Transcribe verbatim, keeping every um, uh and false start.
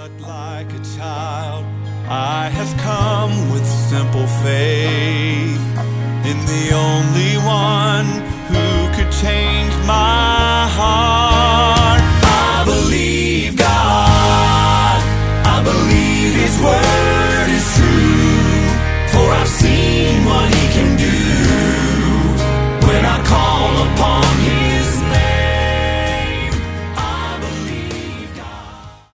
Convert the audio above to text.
But like a child, I have come with simple faith in the only one who could change my heart.